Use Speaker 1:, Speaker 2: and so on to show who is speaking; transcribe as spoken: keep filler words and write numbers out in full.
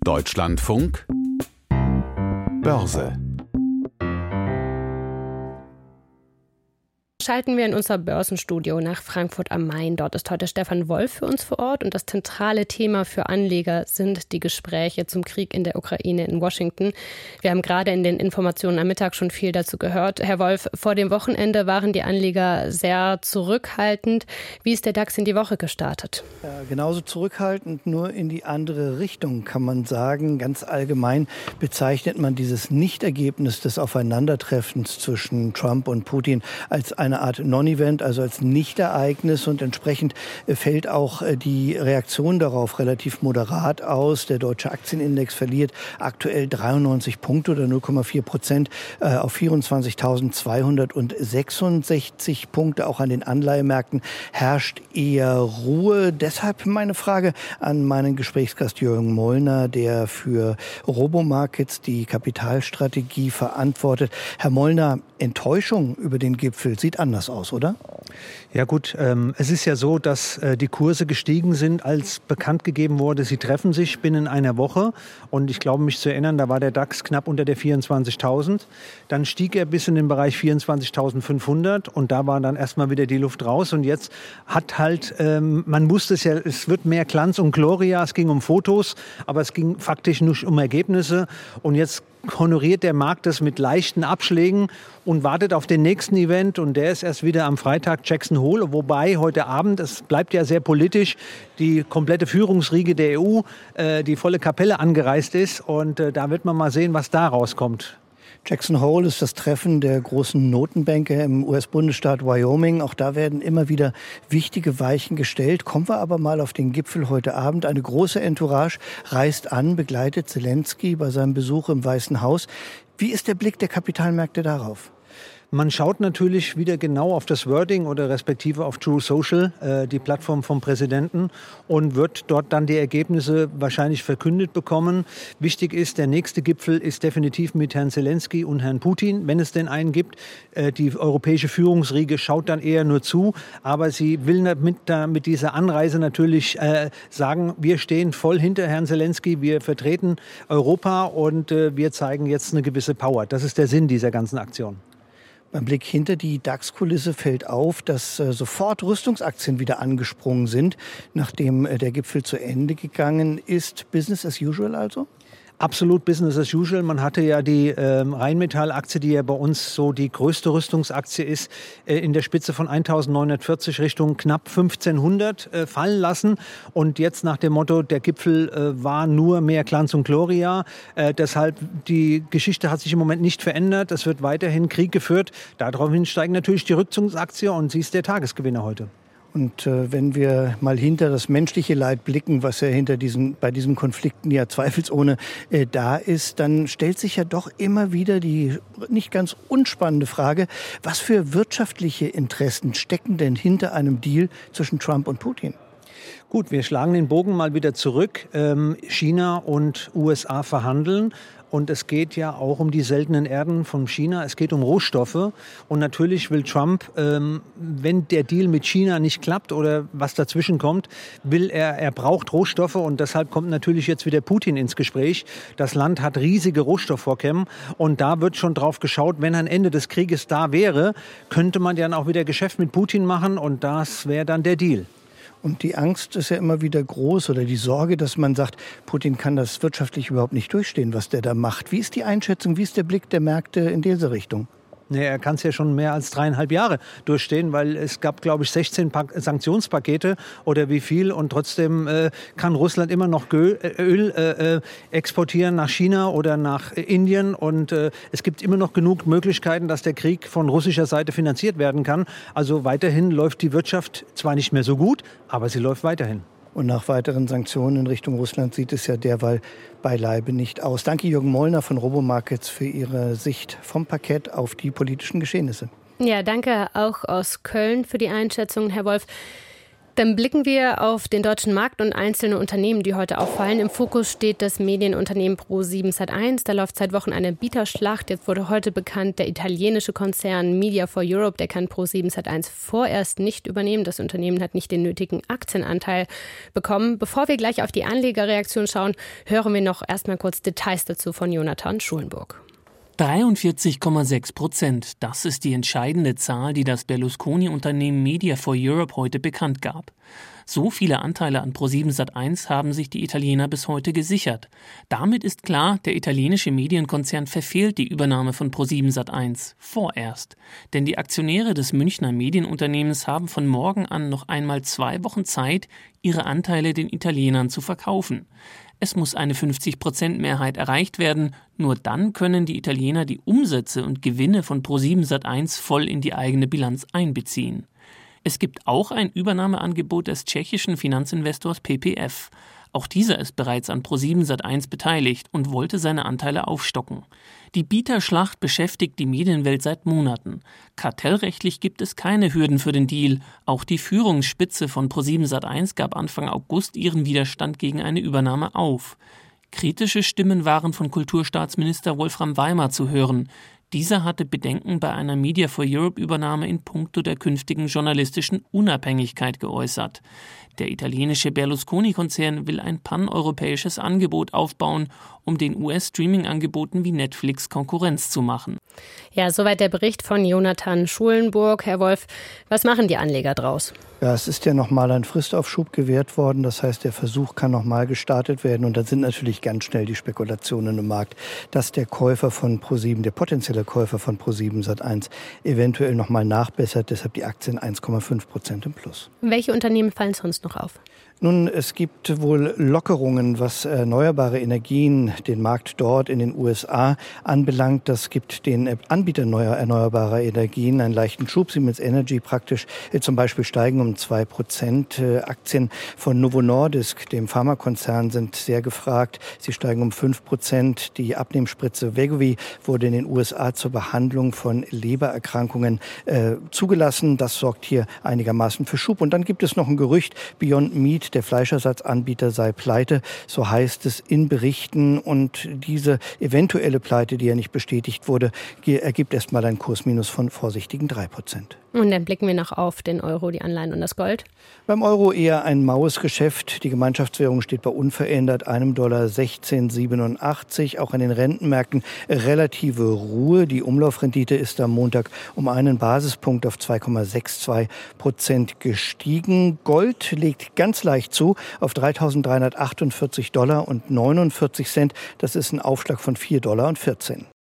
Speaker 1: Deutschlandfunk Börse.
Speaker 2: Schalten wir in unser Börsenstudio nach Frankfurt am Main. Dort ist heute Stefan Wolf für uns vor Ort und das zentrale Thema für Anleger sind die Gespräche zum Krieg in der Ukraine in Washington. Wir haben gerade in den Informationen am Mittag schon viel dazu gehört. Herr Wolf, vor dem Wochenende waren die Anleger sehr zurückhaltend. Wie ist der DAX in die Woche gestartet?
Speaker 3: Ja, genauso zurückhaltend, nur in die andere Richtung kann man sagen. Ganz allgemein bezeichnet man dieses Nichtergebnis des Aufeinandertreffens zwischen Trump und Putin als eine Art Non-Event, also als Nichtereignis, und entsprechend fällt auch die Reaktion darauf relativ moderat aus. Der deutsche Aktienindex verliert aktuell dreiundneunzig Punkte oder null Komma vier Prozent auf vierundzwanzigtausendzweihundertsechsundsechzig Punkte. Auch an den Anleihemärkten herrscht eher Ruhe. Deshalb meine Frage an meinen Gesprächsgast Jürgen Mollner, der für Robomarkets die Kapitalstrategie verantwortet. Herr Mollner, Enttäuschung über den Gipfel sieht anders aus, oder?
Speaker 4: Ja gut, ähm, es ist ja so, dass äh, die Kurse gestiegen sind, als bekannt gegeben wurde, sie treffen sich binnen einer Woche. Und ich glaube, mich zu erinnern, da war der DAX knapp unter der vierundzwanzigtausend. Dann stieg er bis in den Bereich vierundzwanzigtausendfünfhundert und da war dann erstmal wieder die Luft raus. Und jetzt hat halt, ähm, man wusste es ja, es wird mehr Glanz und Gloria, es ging um Fotos, aber es ging faktisch nur um Ergebnisse. Und jetzt honoriert der Markt das mit leichten Abschlägen und wartet auf den nächsten Event. Und der ist erst wieder am Freitag, Jackson Hole. Wobei heute Abend, es bleibt ja sehr politisch, die komplette Führungsriege der E U, äh, die volle Kapelle angereist ist. Und äh, da wird man mal sehen, was da rauskommt.
Speaker 3: Jackson Hole ist das Treffen der großen Notenbanker im U S-Bundesstaat Wyoming. Auch da werden immer wieder wichtige Weichen gestellt. Kommen wir aber mal auf den Gipfel heute Abend. Eine große Entourage reist an, begleitet Zelensky bei seinem Besuch im Weißen Haus. Wie ist der Blick der Kapitalmärkte darauf?
Speaker 4: Man schaut natürlich wieder genau auf das Wording oder respektive auf True Social, äh, die Plattform vom Präsidenten, und wird dort dann die Ergebnisse wahrscheinlich verkündet bekommen. Wichtig ist, der nächste Gipfel ist definitiv mit Herrn Zelensky und Herrn Putin, wenn es denn einen gibt. Äh, die europäische Führungsriege schaut dann eher nur zu, aber sie will mit, da, mit dieser Anreise natürlich äh, sagen, wir stehen voll hinter Herrn Zelensky, wir vertreten Europa und äh, wir zeigen jetzt eine gewisse Power. Das ist der Sinn dieser ganzen Aktion.
Speaker 3: Beim Blick hinter die DAX-Kulisse fällt auf, dass äh, sofort Rüstungsaktien wieder angesprungen sind, nachdem äh, der Gipfel zu Ende gegangen ist. Business as usual also?
Speaker 4: Absolut Business as usual. Man hatte ja die ähm, Rheinmetall-Aktie, die ja bei uns so die größte Rüstungsaktie ist, äh, in der Spitze von eintausendneunhundertvierzig Richtung knapp fünfzehnhundert äh, fallen lassen. Und jetzt nach dem Motto, der Gipfel äh, war nur mehr Glanz und Gloria. Äh, deshalb, die Geschichte hat sich im Moment nicht verändert. Es wird weiterhin Krieg geführt. Daraufhin steigen natürlich die Rüstungsaktie und sie ist der Tagesgewinner heute.
Speaker 3: Und äh, wenn wir mal hinter das menschliche Leid blicken, was ja hinter diesen, bei diesen Konflikten ja zweifelsohne äh, da ist, dann stellt sich ja doch immer wieder die nicht ganz unspannende Frage, was für wirtschaftliche Interessen stecken denn hinter einem Deal zwischen Trump und Putin?
Speaker 4: Gut, wir schlagen den Bogen mal wieder zurück. Ähm, China und U S A verhandeln. Und es geht ja auch um die seltenen Erden von China. Es geht um Rohstoffe. Und natürlich will Trump, ähm, wenn der Deal mit China nicht klappt oder was dazwischen kommt, will er, er braucht Rohstoffe. Und deshalb kommt natürlich jetzt wieder Putin ins Gespräch. Das Land hat riesige Rohstoffvorkommen. Und da wird schon drauf geschaut, wenn ein Ende des Krieges da wäre, könnte man dann auch wieder Geschäft mit Putin machen. Und das wäre dann der Deal.
Speaker 3: Und die Angst ist ja immer wieder groß oder die Sorge, dass man sagt, Putin kann das wirtschaftlich überhaupt nicht durchstehen, was der da macht. Wie ist die Einschätzung, wie ist der Blick der Märkte in diese Richtung?
Speaker 4: Nee, er kann es ja schon mehr als dreieinhalb Jahre durchstehen, weil es gab, glaube ich, sechzehn pa- Sanktionspakete oder wie viel. Und trotzdem äh, kann Russland immer noch Öl, Öl äh, exportieren nach China oder nach Indien. Und äh, es gibt immer noch genug Möglichkeiten, dass der Krieg von russischer Seite finanziert werden kann. Also weiterhin läuft die Wirtschaft zwar nicht mehr so gut, aber sie läuft weiterhin.
Speaker 3: Und nach weiteren Sanktionen in Richtung Russland sieht es ja derweil beileibe nicht aus. Danke Jürgen Mollner von Robomarkets für Ihre Sicht vom Parkett auf die politischen Geschehnisse.
Speaker 2: Ja, danke auch aus Köln für die Einschätzung, Herr Wolf. Dann blicken wir auf den deutschen Markt und einzelne Unternehmen, die heute auffallen. Im Fokus steht das Medienunternehmen ProSieben Sat eins. Da läuft seit Wochen eine Bieterschlacht. Jetzt wurde heute bekannt, der italienische Konzern Media for Europe, der kann ProSieben Sat eins vorerst nicht übernehmen. Das Unternehmen hat nicht den nötigen Aktienanteil bekommen. Bevor wir gleich auf die Anlegerreaktion schauen, hören wir noch erstmal kurz Details dazu von Jonathan Schulenburg.
Speaker 1: dreiundvierzig Komma sechs Prozent. Das ist die entscheidende Zahl, die das Berlusconi-Unternehmen Media for Europe heute bekannt gab. So viele Anteile an ProSieben Sat eins haben sich die Italiener bis heute gesichert. Damit ist klar, der italienische Medienkonzern verfehlt die Übernahme von ProSieben Sat eins. Vorerst. Denn die Aktionäre des Münchner Medienunternehmens haben von morgen an noch einmal zwei Wochen Zeit, ihre Anteile den Italienern zu verkaufen. Es muss eine fünfzig Prozent Mehrheit erreicht werden. Nur dann können die Italiener die Umsätze und Gewinne von ProSieben Sat eins voll in die eigene Bilanz einbeziehen. Es gibt auch ein Übernahmeangebot des tschechischen Finanzinvestors P P F. Auch dieser ist bereits an ProSieben Sat eins beteiligt und wollte seine Anteile aufstocken. Die Bieterschlacht beschäftigt die Medienwelt seit Monaten. Kartellrechtlich gibt es keine Hürden für den Deal. Auch die Führungsspitze von ProSieben Sat eins gab Anfang August ihren Widerstand gegen eine Übernahme auf. Kritische Stimmen waren von Kulturstaatsminister Wolfram Weimar zu hören. Dieser hatte Bedenken bei einer Media for Europe-Übernahme in puncto der künftigen journalistischen Unabhängigkeit geäußert. Der italienische Berlusconi-Konzern will ein paneuropäisches Angebot aufbauen, um den U S-Streaming-Angeboten wie Netflix Konkurrenz zu machen.
Speaker 2: Ja, soweit der Bericht von Jonathan Schulenburg. Herr Wolf, was machen die Anleger draus?
Speaker 3: Ja, es ist ja nochmal ein Fristaufschub gewährt worden. Das heißt, der Versuch kann nochmal gestartet werden. Und da sind natürlich ganz schnell die Spekulationen im Markt, dass der Käufer von ProSieben, der potenzielle Käufer von ProSieben Sat eins, eventuell nochmal nachbessert. Deshalb die Aktien eins Komma fünf Prozent im Plus.
Speaker 2: Welche Unternehmen fallen sonst noch auf?
Speaker 3: Nun, es gibt wohl Lockerungen, was erneuerbare Energien, den Markt dort in den U S A anbelangt. Das gibt den Anbietern neuer erneuerbarer Energien einen leichten Schub. Siemens Energy praktisch äh, zum Beispiel steigen um zwei Prozent. Äh, Aktien von Novo Nordisk, dem Pharmakonzern, sind sehr gefragt. Sie steigen um fünf Prozent. Die Abnehmspritze Wegovy wurde in den U S A zur Behandlung von Lebererkrankungen äh, zugelassen. Das sorgt hier einigermaßen für Schub. Und dann gibt es noch ein Gerücht, Beyond Meat, der Fleischersatzanbieter, sei pleite. So heißt es in Berichten. Und diese eventuelle Pleite, die ja nicht bestätigt wurde, ergibt erstmal ein Kursminus von vorsichtigen drei Prozent.
Speaker 2: Und dann blicken wir noch auf den Euro, die Anleihen und das Gold.
Speaker 3: Beim Euro eher ein maues Geschäft. Die Gemeinschaftswährung steht bei unverändert einem Dollar sechzehn Komma siebenundachtzig. Auch an den Rentenmärkten relative Ruhe. Die Umlaufrendite ist am Montag um einen Basispunkt auf zwei Komma zweiundsechzig Prozent gestiegen. Gold legt ganz leicht zu auf dreitausenddreihundertachtundvierzig Dollar und neunundvierzig Cent. Das ist ein Aufschlag von vier Dollar und vierzehn.